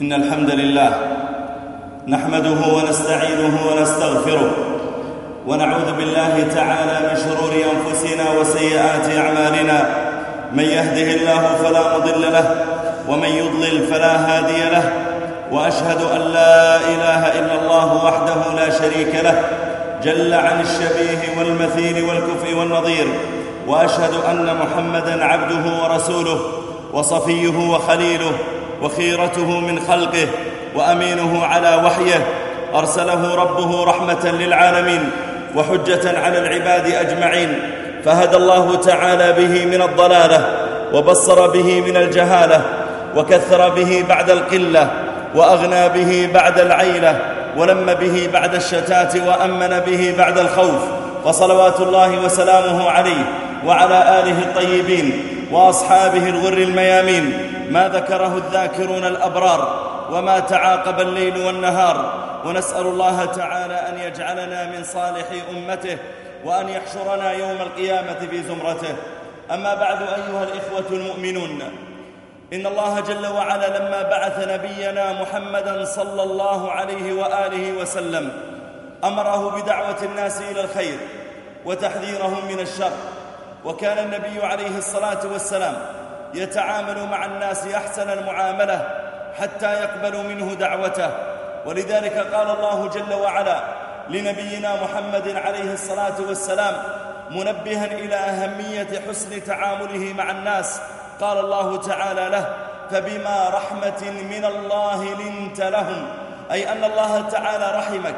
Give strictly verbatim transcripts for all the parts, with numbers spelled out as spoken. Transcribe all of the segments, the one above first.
إن الحمد لله نحمده ونستعينه ونستغفره ونعوذ بالله تعالى من شرور أنفسنا وسيئات أعمالنا. من يهده الله فلا مضل له ومن يضلل فلا هادي له، وأشهد أن لا إله إلا الله وحده لا شريك له جل عن الشبيه والمثيل والكفء والنظير، وأشهد أن محمدًا عبده ورسوله وصفيه وخليله وخيرته من خلقه وأمينه على وحيه، أرسله ربه رحمة للعالمين وحجة على العباد أجمعين، فهدى الله تعالى به من الضلالة وبصر به من الجهالة وكثر به بعد القلة وأغنى به بعد العيلة ولم به بعد الشتات وأمن به بعد الخوف، فصلوات الله وسلامه عليه وعلى آله الطيبين وأصحابه الغر الميامين ما ذكره الذاكرون الأبرار وما تعاقب الليل والنهار. ونسأل الله تعالى أن يجعلنا من صالح أمته وأن يحشرنا يوم القيامة في زمرته. أما بعد أيها الإخوة المؤمنون، إن الله جل وعلا لما بعث نبينا محمدًا صلى الله عليه وآله وسلم أمره بدعوة الناس إلى الخير وتحذيرهم من الشر، وكان النبي عليه الصلاة والسلام يتعامل مع الناس أحسن المعاملة حتى يقبلوا منه دعوته. ولذلك قال الله جل وعلا لنبينا محمد عليه الصلاة والسلام منبها إلى أهمية حسن تعامله مع الناس، قال الله تعالى له: فبما رحمة من الله لنت لهم، أي أن الله تعالى رحمك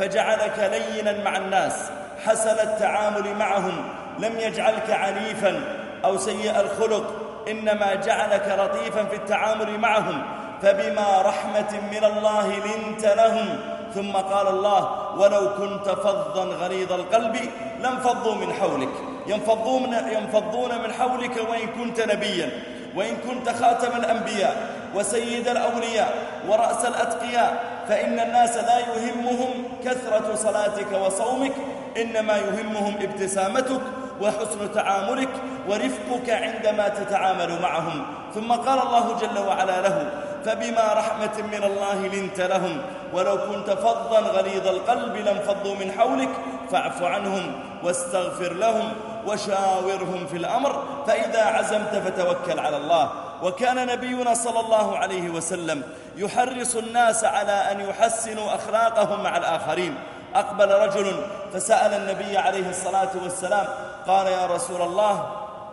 فجعلك لينا مع الناس حسن التعامل معهم، لم يجعلك عنيفا أو سيء الخلق، إنما جعلك لطيفا في التعامل معهم. فبما رحمة من الله لنت لهم. ثم قال الله: ولو كنت فظا غليظ القلب لانفضوا من حولك، ينفضون, ينفضون من حولك وإن كنت نبيا، وإن كنت خاتم الأنبياء وسيد الأولياء ورأس الأتقياء، فإن الناس لا يهمهم كثرة صلاتك وصومك، إنما يهمهم ابتسامتك وحسن تعاملك ورفقك عندما تتعامل معهم. ثم قال الله جل وعلا له: فبما رحمة من الله لنت لهم، ولو كنت فظا غليظ القلب لانفضوا من حولك فاعف عنهم واستغفر لهم وشاورهم في الأمر فإذا عزمت فتوكل على الله. وكان نبينا صلى الله عليه وسلم يحرص الناس على أن يحسنوا أخلاقهم مع الآخرين. أقبل رجل فسأل النبي عليه الصلاة والسلام قال: يا رسول الله،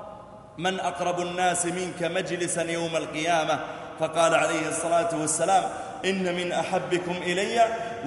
من أقرب الناس منك مجلسا يوم القيامة؟ فقال عليه الصلاة والسلام: إن من أحبكم إلي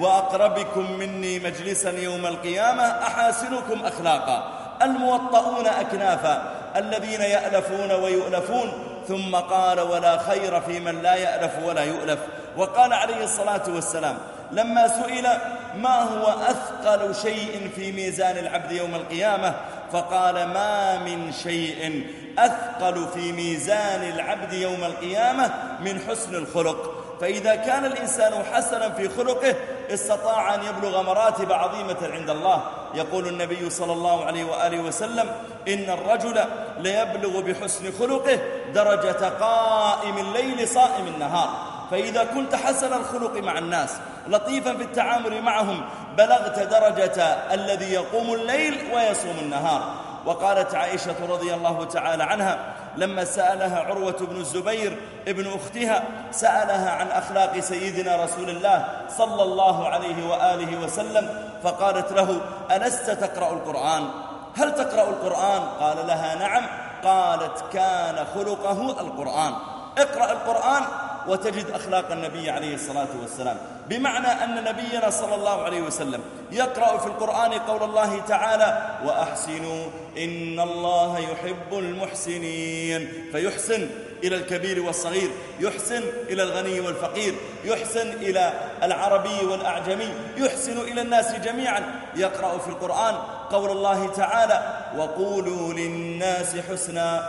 وأقربكم مني مجلسا يوم القيامة أحاسنكم أخلاقا، الموطؤون أكنافا، الذين يألفون ويؤلفون. ثم قال: ولا خير في من لا يألف ولا يؤلف. وقال عليه الصلاة والسلام لما سئل ما هو أثقل شيء في ميزان العبد يوم القيامة، فقال: ما من شيء أثقل في ميزان العبد يوم القيامة من حسن الخلق. فإذا كان الإنسان حسنا في خلقه استطاع أن يبلغ مراتب عظيمة عند الله. يقول النبي صلى الله عليه وآله وسلم: إن الرجل ليبلغ بحسن خلقه درجة قائم الليل صائم النهار. فإذا كنت حسن الخلق مع الناس لطيفا في التعامل معهم بلغت درجة الذي يقوم الليل ويصوم النهار. وقالت عائشة رضي الله تعالى عنها لما سألها عروة بن الزبير ابن أختها، سألها عن أخلاق سيدنا رسول الله صلى الله عليه وآله وسلم، فقالت له: ألست تقرأ القرآن؟ هل تقرأ القرآن؟ قال لها: نعم. قالت: كان خلقه القرآن. اقرأ القرآن وتجد أخلاق النبي عليه الصلاة والسلام، بمعنى أن نبينا صلى الله عليه وسلم يقرأ في القرآن قول الله تعالى: وأحسنوا إن الله يحب المحسنين، فيحسن إلى الكبير والصغير، يحسن إلى الغني والفقير، يحسن إلى العربي والأعجمي، يحسن إلى الناس جميعا. يقرأ في القرآن قول الله تعالى: وقولوا للناس حسنا،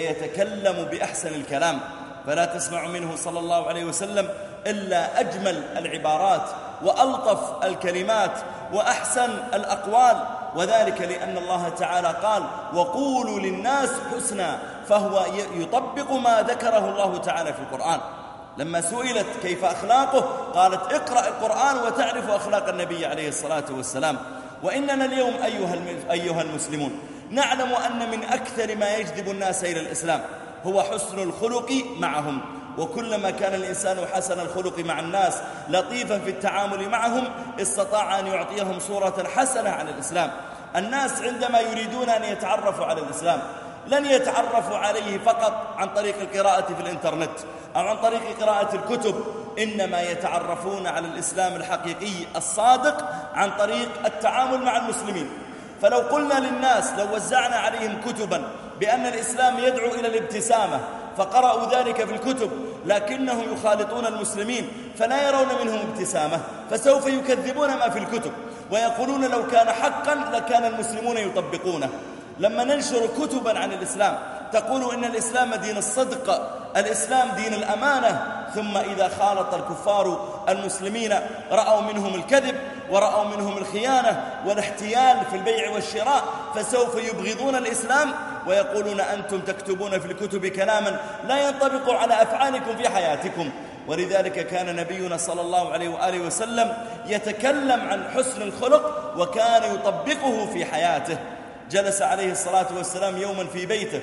فيتكلم بأحسن الكلام، فلا تسمع منه صلى الله عليه وسلم إلا أجمل العبارات وألطف الكلمات وأحسن الأقوال، وذلك لأن الله تعالى قال: وقولوا للناس حسنا، فهو يطبق ما ذكره الله تعالى في القرآن. لما سئلت كيف أخلاقه قالت اقرأ القرآن وتعرف أخلاق النبي عليه الصلاة والسلام. وإننا اليوم أيها المسلمون نعلم أن من أكثر ما يجذب الناس إلى الإسلام هو حسن الخلق معهم، وكلما كان الإنسان حسن الخلق مع الناس لطيفا في التعامل معهم استطاع أن يعطيهم صورة حسنة عن الإسلام. الناس عندما يريدون أن يتعرفوا على الإسلام لن يتعرفوا عليه فقط عن طريق القراءة في الإنترنت أو عن طريق قراءة الكتب، إنما يتعرفون على الإسلام الحقيقي الصادق عن طريق التعامل مع المسلمين. فلو قلنا للناس، لو وزعنا عليهم كتبا بأن الإسلام يدعو إلى الابتسامة فقرأوا ذلك في الكتب لكنهم يخالطون المسلمين فلا يرون منهم ابتسامة، فسوف يكذبون ما في الكتب ويقولون لو كان حقا لكان المسلمون يطبقونه. لما ننشر كتبا عن الإسلام تقول إن الإسلام دين الصدق، الإسلام دين الأمانة، ثم إذا خالط الكفار المسلمين رأوا منهم الكذب ورأوا منهم الخيانة والاحتيال في البيع والشراء فسوف يبغضون الإسلام ويقولون أنتم تكتبون في الكتب كلاما لا ينطبق على أفعالكم في حياتكم. ولذلك كان نبينا صلى الله عليه وآله وسلم يتكلم عن حسن الخلق وكان يطبقه في حياته. جلس عليه الصلاة والسلام يوما في بيته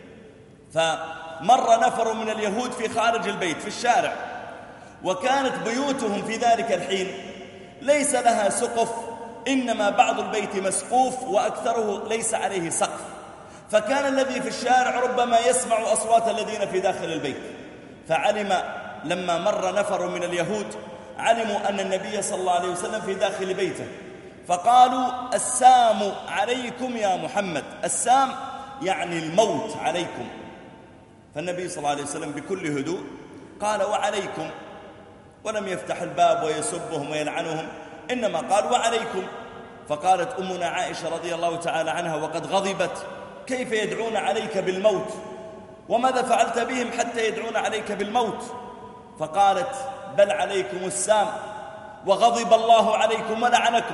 فمر نفر من اليهود في خارج البيت في الشارع، وكانت بيوتهم في ذلك الحين ليس لها سقف، إنما بعض البيت مسقوف وأكثره ليس عليه سقف، فكان الذي في الشارع ربما يسمع أصوات الذين في داخل البيت. فعلم لما مر نفر من اليهود علموا أن النبي صلى الله عليه وسلم في داخل بيته فقالوا السام عليكم يا محمد، السام يعني الموت عليكم. فالنبي صلى الله عليه وسلم بكل هدوء قال وعليكم، ولم يفتح الباب ويسبهم ويلعنهم، إنما قال وعليكم. فقالت أمنا عائشة رضي الله تعالى عنها وقد غضبت كيف يدعون عليك بالموت وماذا فعلت بهم حتى يدعون عليك بالموت؟ فقالت بل عليكم السام وغضب الله عليكم ولعنكم.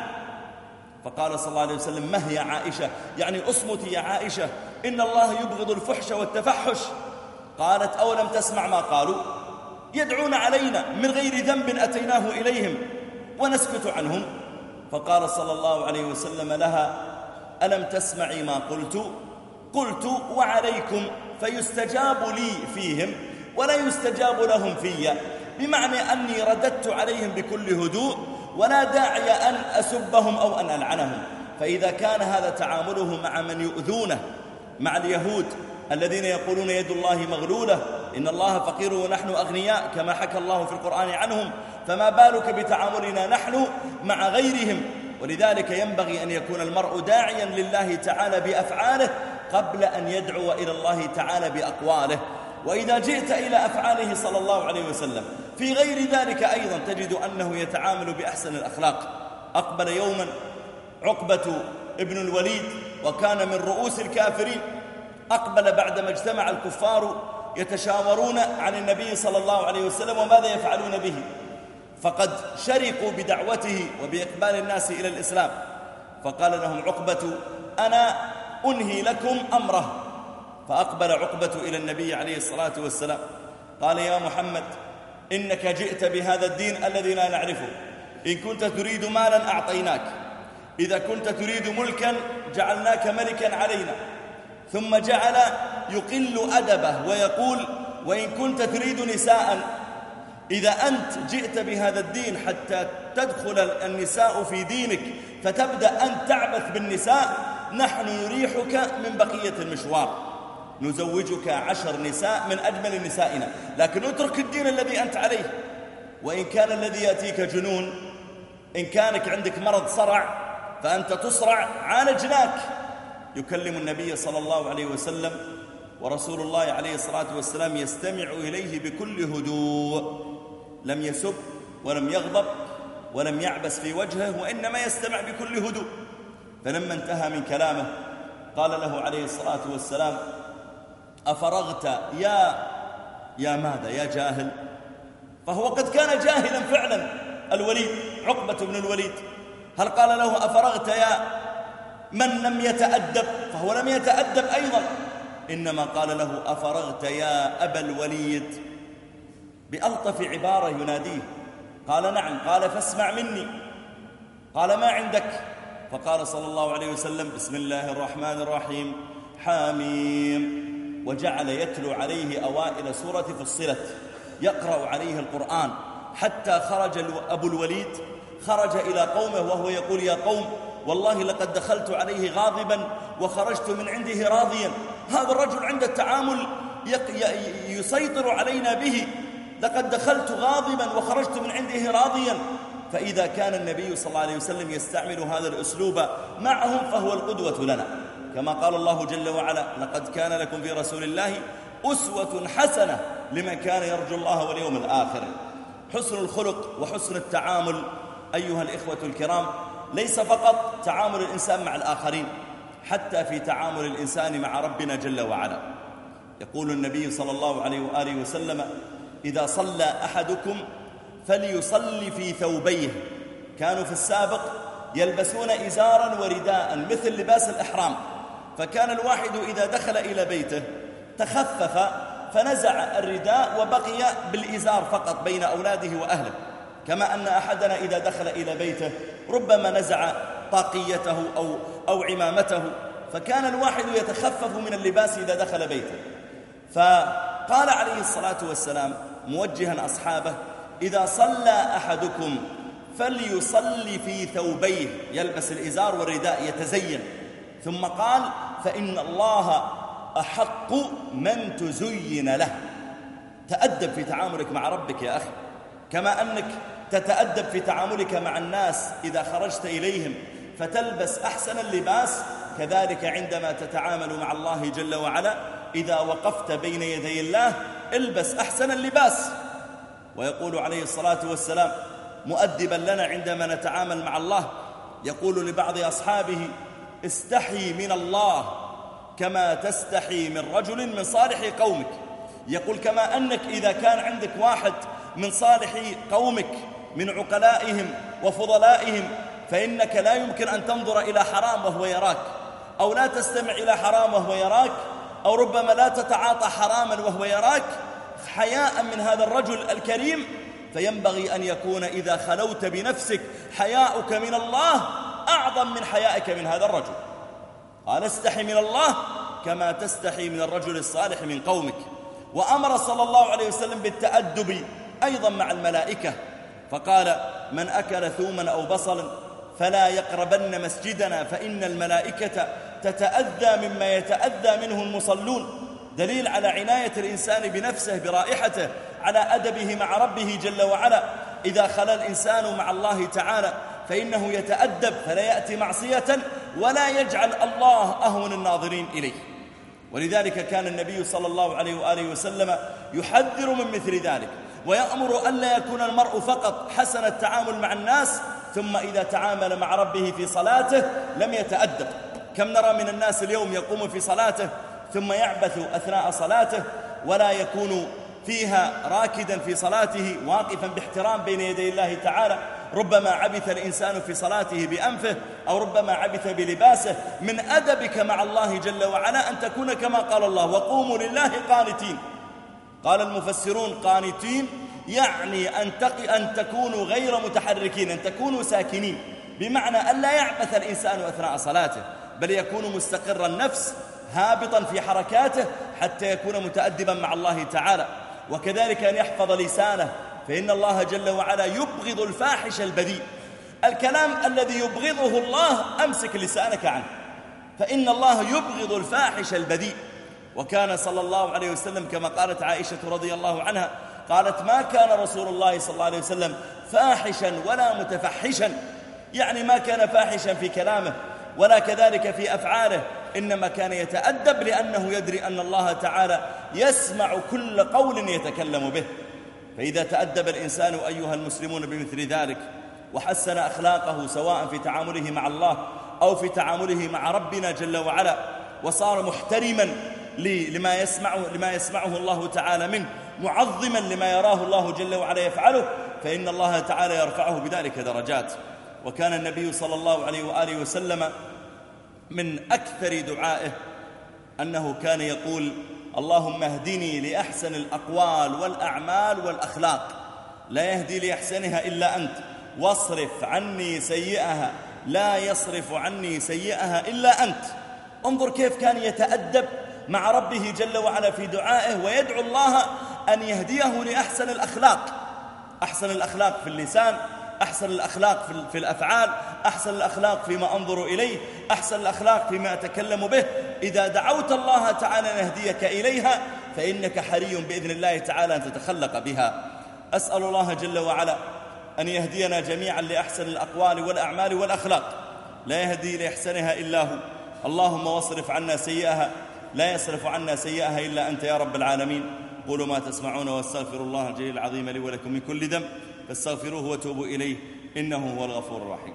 فقال صلى الله عليه وسلم مه يا عائشة، يعني أصمتي يا عائشة، إن الله يبغض الفحش والتفحش. قالت أولم تسمع ما قالوا؟ يدعون علينا من غير ذنب أتيناه إليهم ونسكت عنهم. فقال صلى الله عليه وسلم لها ألم تسمعي ما قلت؟ قلت وعليكم فيستجاب لي فيهم ولا يستجاب لهم في، بمعنى أني رددت عليهم بكل هدوء ولا داعي أن أسبهم أو أن ألعنهم. فإذا كان هذا تعامله مع من يؤذونه، مع اليهود الذين يقولون يد الله مغلولة، إن الله فقير ونحن أغنياء كما حكى الله في القرآن عنهم، فما بالك بتعاملنا نحن مع غيرهم؟ ولذلك ينبغي أن يكون المرء داعيا لله تعالى بأفعاله قبل أن يدعو إلى الله تعالى بأقواله. وإذا جئت إلى أفعاله صلى الله عليه وسلم في غير ذلك أيضا تجد أنه يتعامل بأحسن الأخلاق. أقبل يوما عقبة ابن الوليد وكان من رؤوس الكافرين، أقبل بعدما اجتمع الكفار يتشاورون عن النبي صلى الله عليه وسلم وماذا يفعلون به، فقد شرقوا بدعوته وبإقبال الناس إلى الإسلام. فقال لهم عقبة أنا أنهي لكم أمره. فأقبل عقبة إلى النبي عليه الصلاة والسلام قال يا محمد إنك جئت بهذا الدين الذي لا نعرفه، إن كنت تريد مالا أعطيناك، إذا كنت تريد ملكا جعلناك ملكا علينا. ثم جعل يقل أدبه ويقول وإن كنت تريد نساء، إذا أنت جئت بهذا الدين حتى تدخل النساء في دينك فتبدأ أن تعبث بالنساء، نحن نريحك من بقية المشوار، نزوجك عشر نساء من أجمل نسائنا، لكن اترك الدين الذي أنت عليه. وإن كان الذي يأتيك جنون، إن كانك عندك مرض صرع فأنت تصرع عالجناك. يكلم النبي صلى الله عليه وسلم ورسول الله عليه الصلاة والسلام يستمع إليه بكل هدوء، لم يسب ولم يغضب ولم يعبس في وجهه، وإنما يستمع بكل هدوء. فلما انتهى من كلامه قال له عليه الصلاة والسلام أفرغت يا يا ماذا يا جاهل؟ فهو قد كان جاهلا فعلا الوليد، عقبة بن الوليد. هل قال له أفرغت يا من لم يتأدب؟ فهو لم يتأدب أيضا، إنما قال له أفرغت يا أبا الوليد. بألطف عبارة يناديه. قال نعم. قال فاسمع مني. قال ما عندك؟ فقال صلى الله عليه وسلم بسم الله الرحمن الرحيم حميم، وجعل يتلو عليه أوائل سورة فصلت، يقرأ عليه القرآن حتى خرج أبو الوليد، خرج إلى قومه وهو يقول يا قوم والله لقد دخلت عليه غاضبا وخرجت من عنده راضيا. هذا الرجل عند التعامل يسيطر علينا به، لقد دخلت غاضبا وخرجت من عنده راضيا. فإذا كان النبي صلى الله عليه وسلم يستعمل هذا الأسلوب معهم فهو القدوة لنا، كما قال الله جل وعلا لقد كان لكم في رسول الله أسوة حسنة لمن كان يرجو الله واليوم الآخر. حسن الخلق وحسن التعامل أيها الإخوة الكرام ليس فقط تعامل الإنسان مع الآخرين، حتى في تعامل الإنسان مع ربنا جل وعلا. يقول النبي صلى الله عليه وآله وسلم إذا صلى أحدكم فليصلي في ثوبيه. كانوا في السابق يلبسون إزارا ورداء مثل لباس الإحرام، فكان الواحد إذا دخل إلى بيته تخفف فنزع الرداء وبقي بالإزار فقط بين أولاده وأهله، كما أن أحدنا إذا دخل إلى بيته ربما نزع طاقيته أو, أو عمامته، فكان الواحد يتخفف من اللباس إذا دخل بيته. فقال عليه الصلاة والسلام موجها أصحابه إذا صلى أحدكم فليصلي في ثوبيه، يلبس الإزار والرداء يتزين. ثم قال فإن الله أحق من تزين له. تأدب في تعاملك مع ربك يا أخي، كما أنك تتأدب في تعاملك مع الناس إذا خرجت إليهم فتلبس أحسن اللباس، كذلك عندما تتعامل مع الله جل وعلا إذا وقفت بين يدي الله البس أحسن اللباس. ويقول عليه الصلاة والسلام مؤدبا لنا عندما نتعامل مع الله، يقول لبعض أصحابه استحي من الله كما تستحي من رجل من صالح قومك. يقول كما أنك إذا كان عندك واحد من صالح قومك من عقلائهم وفضلائهم فإنك لا يمكن أن تنظر إلى حرام وهو يراك، أو لا تستمع إلى حرام وهو يراك، أو ربما لا تتعاطى حراما وهو يراك حياء من هذا الرجل الكريم. فينبغي أن يكون إذا خلوت بنفسك حياؤك من الله أعظم من حيائك من هذا الرجل. قال استحي من الله كما تستحي من الرجل الصالح من قومك. وأمر صلى الله عليه وسلم بالتأدب أيضا مع الملائكة، فقال من أكل ثوما أو بصلا فلا يقربن مسجدنا فإن الملائكة تتأذى مما يتأذى منه المصلون. دليل على عناية الإنسان بنفسه برائحته، على أدبه مع ربه جل وعلا. إذا خلا الإنسان مع الله تعالى فإنه يتأدب فلا يأتي معصية ولا يجعل الله أهون الناظرين إليه. ولذلك كان النبي صلى الله عليه وآله وسلم يحذر من مثل ذلك، ويأمر ألا يكون المرء فقط حسن التعامل مع الناس ثم إذا تعامل مع ربه في صلاته لم يتأدب. كم نرى من الناس اليوم يقوم في صلاته ثم يعبث أثناء صلاته ولا يكون فيها راكدا في صلاته واقفا باحترام بين يدي الله تعالى. ربما عبث الإنسان في صلاته بأنفه أو ربما عبث بلباسه. من أدبك مع الله جل وعلا أن تكون كما قال الله وقوموا لله قانتين. قال المفسرون قانتين يعني أن, تق... أن تكونوا غير متحركين، أن تكونوا ساكنين، بمعنى أن لا يعبث الإنسان أثناء صلاته بل يكون مستقر النفس هابطا في حركاته حتى يكون متأدبا مع الله تعالى. وكذلك أن يحفظ لسانه، فإن الله جل وعلا يبغض الفاحش البذيء. الكلام الذي يبغضه الله أمسك لسانك عنه، فإن الله يبغض الفاحش البذيء. وكان صلى الله عليه وسلم كما قالت عائشة رضي الله عنها قالت ما كان رسول الله صلى الله عليه وسلم فاحشا ولا متفحشا، يعني ما كان فاحشا في كلامه ولا كذلك في أفعاله، إنما كان يتأدب لأنه يدري أن الله تعالى يسمع كل قول يتكلم به. فإذا تأدب الإنسان أيها المسلمون بمثل ذلك وحسن أخلاقه سواء في تعامله مع الله أو في تعامله مع ربنا جل وعلا وصار محترما لما يسمعه, لما يسمعه الله تعالى منه، معظما لما يراه الله جل وعلا يفعله، فإن الله تعالى يرفعه بذلك درجات. وكان النبي صلى الله عليه وآله وسلم من أكثر دعائه أنه كان يقول اللهم اهدني لأحسن الأقوال والأعمال والأخلاق، لا يهدي لأحسنها إلا أنت، واصرف عني سيئها، لا يصرف عني سيئها إلا أنت. انظر كيف كان يتأدب مع ربه جل وعلا في دعائه، ويدعو الله أن يهديه لأحسن الأخلاق، أحسن الأخلاق في اللسان، أحسن الأخلاق في الأفعال، أحسن الأخلاق فيما أنظر إليه، أحسن الأخلاق فيما أتكلم به. إذا دعوت الله تعالى أن يهديك إليها فإنك حري بإذن الله تعالى أن تتخلق بها. أسأل الله جل وعلا أن يهدينا جميعا لأحسن الأقوال والأعمال والأخلاق، لا يهدي لأحسنها إلا هو. اللهم واصرف عنا سيئها، لا يصرف عنا سيئها إلا أنت يا رب العالمين. قولوا ما تسمعون واستغفر الله الجليل العظيم لي ولكم من كل ذنب فاستغفروه وتوبوا إليه إنه هو الغفور الرحيم.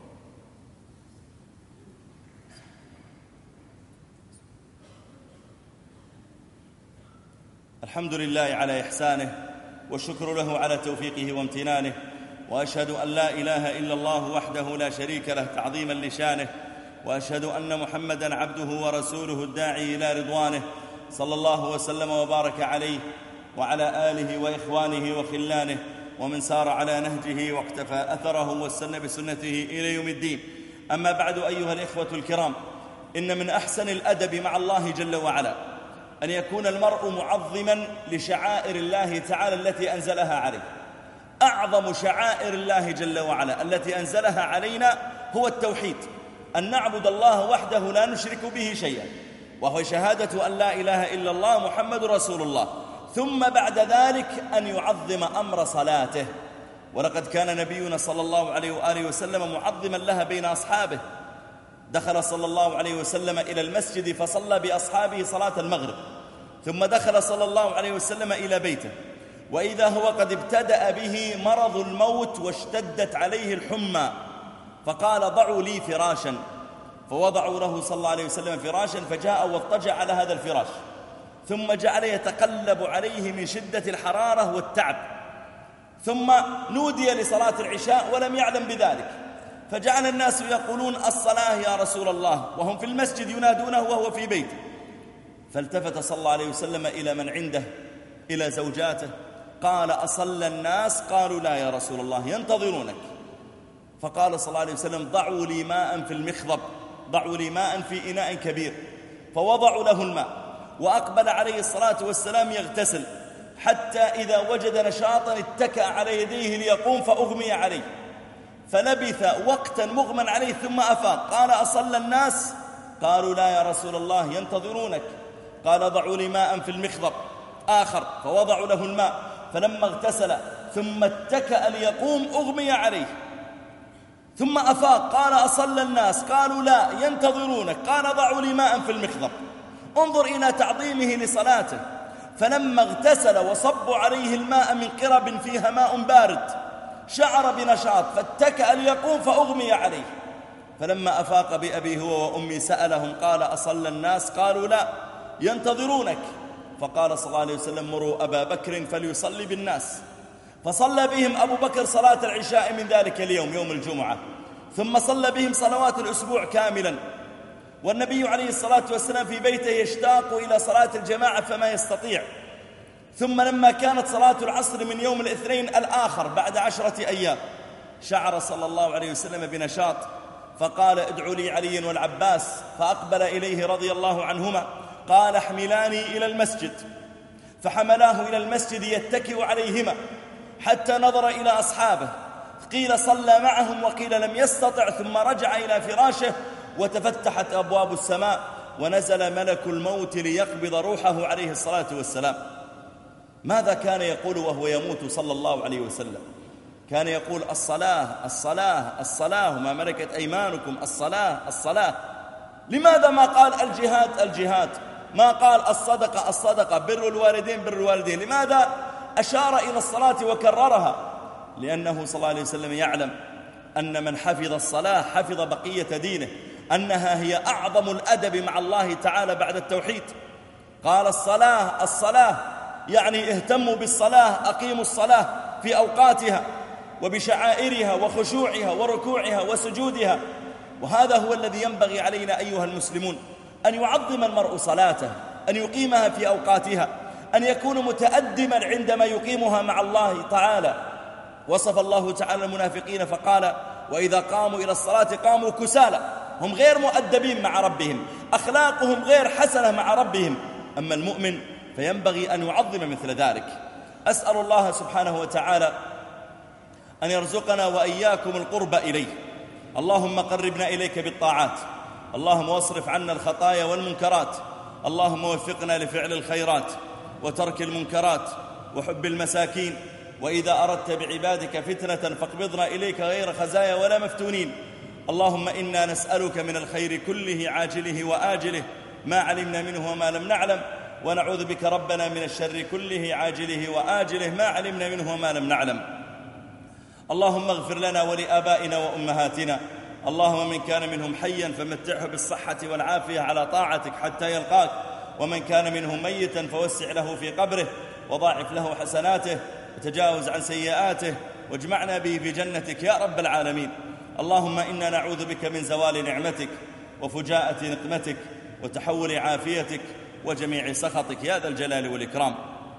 الحمد لله على إحسانه، والشكر له على توفيقه وامتنانه، وأشهد أن لا إله إلا الله وحده لا شريك له تعظيما لشانه، وأشهد أن محمدًا عبده ورسوله الداعي إلى رضوانه، صلى الله وسلم وبارك عليه وعلى آله وإخوانه وخلانه ومن سار على نهجه واقتفى أثره واستنى بسنته إلى يوم الدين. أما بعد أيها الإخوة الكرام، إن من أحسن الأدب مع الله جل وعلا أن يكون المرء معظما لشعائر الله تعالى التي أنزلها عليه. أعظم شعائر الله جل وعلا التي أنزلها علينا هو التوحيد، أن نعبد الله وحده لا نشرك به شيئا، وهو شهادة أن لا إله إلا الله محمد رسول الله. ثم بعد ذلك أن يعظم أمر صلاته، ولقد كان نبينا صلى الله عليه وآله وسلم معظما لها بين أصحابه. دخل صلى الله عليه وسلم إلى المسجد فصلى بأصحابه صلاة المغرب، ثم دخل صلى الله عليه وسلم إلى بيته، وإذا هو قد ابتدأ به مرض الموت واشتدت عليه الحمى، فقال ضعوا لي فراشا، فوضعوا له صلى الله عليه وسلم فراشا، فجاء واضطجع على هذا الفراش، ثم جعل يتقلب عليه من شدة الحرارة والتعب، ثم نودي لصلاة العشاء ولم يعلم بذلك، فجعل الناس يقولون الصلاة يا رسول الله، وهم في المسجد ينادونه وهو في بيته. فالتفت صلى الله عليه وسلم إلى من عنده، إلى زوجاته، قال أصلى الناس؟ قالوا لا يا رسول الله ينتظرونك. فقال صلى الله عليه وسلم ضعوا لي ماء في المخضب، ضعوا لي ماء في إناء كبير، فوضعوا له الماء، وأقبل عليه الصلاة والسلام يغتسل، حتى إذا وجد نشاطا اتكأ على يديه ليقوم فأغمي عليه، فلبث وقتا مغمى عليه ثم أفاق. قال أصلى الناس؟ قالوا لا يا رسول الله ينتظرونك. قال ضعوا لي ماء في المخضب آخر، فوضعوا له الماء، فلما اغتسل ثم اتكأ ليقوم أغمي عليه، ثم أفاق. قال أصلى الناس؟ قالوا لا ينتظرونك. قال ضعوا لي ماء في المخضب. انظر إلى تعظيمه لصلاته. فلما اغتسل وصبوا عليه الماء من قرب فيها ماء بارد شعر بنشاط، فاتكأ ليقوم فأغمي عليه. فلما أفاق بأبي هو وأمي سألهم قال أصلى الناس؟ قالوا لا ينتظرونك. فقال صلى الله عليه وسلم مروا أبا بكر فليصلي بالناس، فصلى بهم أبو بكر صلاة العشاء من ذلك اليوم يوم الجمعة، ثم صلى بهم صلوات الأسبوع كاملا. والنبي عليه الصلاة والسلام في بيته يشتاق إلى صلاة الجماعة فما يستطيع. ثم لما كانت صلاة العصر من يوم الاثنين الآخر بعد عشرة أيام شعر صلى الله عليه وسلم بنشاط، فقال ادعوا لي علي والعباس، فأقبل إليه رضي الله عنهما، قال احملاني إلى المسجد، فحملاه إلى المسجد يتكئ عليهما حتى نظر إلى أصحابه، قيل صلى معهم وقيل لم يستطع، ثم رجع إلى فراشه وتفتحت أبواب السماء ونزل ملك الموت ليقبض روحه عليه الصلاة والسلام. ماذا كان يقول وهو يموت صلى الله عليه وسلم؟ كان يقول الصلاة الصلاة الصلاة وما ملكت أيمانكم، الصلاة الصلاة. لماذا ما قال الجهاد الجهاد؟ ما قال الصدقة الصدقة، بر الوالدين بر الوالدين؟ لماذا أشار إلى الصلاة وكررها؟ لأنه صلى الله عليه وسلم يعلم أن من حفظ الصلاة حفظ بقية دينه، أنها هي أعظم الأدب مع الله تعالى بعد التوحيد. قال الصلاة الصلاة، يعني اهتموا بالصلاة، أقيموا الصلاة في أوقاتها وبشعائرها وخشوعها وركوعها وسجودها. وهذا هو الذي ينبغي علينا أيها المسلمون، أن يعظم المرء صلاته، أن يقيمها في أوقاتها، أن يكون متأدما عندما يقيمها مع الله تعالى. وصف الله تعالى المنافقين فقال: وإذا قاموا إلى الصلاة قاموا كسالى، هم غير مؤدبين مع ربهم، أخلاقهم غير حسنة مع ربهم. أما المؤمن فينبغي أن يعظم مثل ذلك. أسأل الله سبحانه وتعالى أن يرزقنا وإياكم القرب إليه. اللهم قربنا إليك بالطاعات، اللهم واصرف عنا الخطايا والمنكرات، اللهم وفقنا لفعل الخيرات وترك المنكرات وحب المساكين. وإذا أردت بعبادك فتنة فاقبضنا إليك غير خزايا ولا مفتونين. اللهم إنا نسألك من الخير كله عاجله وآجله ما علمنا منه وما لم نعلم، ونعوذ بك ربنا من الشر كله عاجله وآجله ما علمنا منه وما لم نعلم. اللهم اغفر لنا ولآبائنا وأمهاتنا، اللهم من كان منهم حيا فمتعه بالصحة والعافية على طاعتك حتى يلقاك، ومن كان منهم ميتا فوسع له في قبره وضاعف له حسناته وتجاوز عن سيئاته، واجمعنا به في جنتك يا رب العالمين. اللهم إنا نعوذ بك من زوال نعمتك وفجاءة نقمتك وتحول عافيتك وجميع سخطك يا ذا الجلال والإكرام.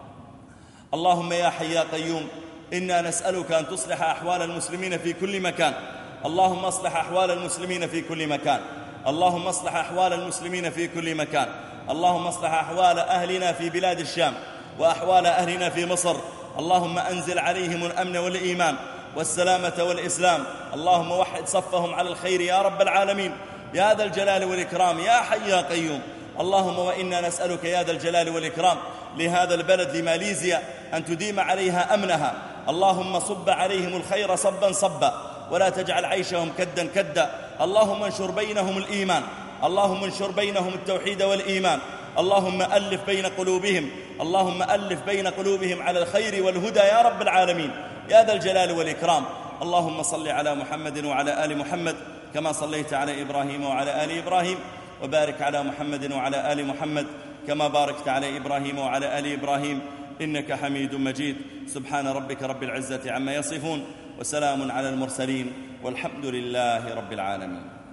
اللهم يا حي يا قيوم إنا نسألك أن تصلح أحوال المسلمين في كل مكان. اللهم اصلح أحوال المسلمين في كل مكان، اللهم اصلح أحوال المسلمين في كل مكان. اللهم اصلح أحوال أهلنا في بلاد الشام وأحوال أهلنا في مصر. اللهم أنزل عليهم الأمن والإيمان والسلامة والإسلام. اللهم وحد صفهم على الخير يا رب العالمين يا ذا الجلال والإكرام يا حي يا قيوم. اللهم وإنا نسألك يا ذا الجلال والإكرام لهذا البلد لماليزيا أن تديم عليها أمنها. اللهم صب عليهم الخير صبا صبا ولا تجعل عيشهم كدا كدا. اللهم انشر بينهم الإيمان، اللهم انشر بينهم التوحيد والإيمان. اللهم ألف بين قلوبهم، اللهم ألف بين قلوبهم على الخير والهدى يا رب العالمين يا ذا الجلال والإكرام. اللهم صل على محمد وعلى آل محمد كما صليت على إبراهيم وعلى آل إبراهيم، وبارك على محمد وعلى آل محمد كما باركت على إبراهيم وعلى آل إبراهيم إنك حميد مجيد. سبحان ربك رب العزة عما يصفون، وسلام على المرسلين، والحمد لله رب العالمين.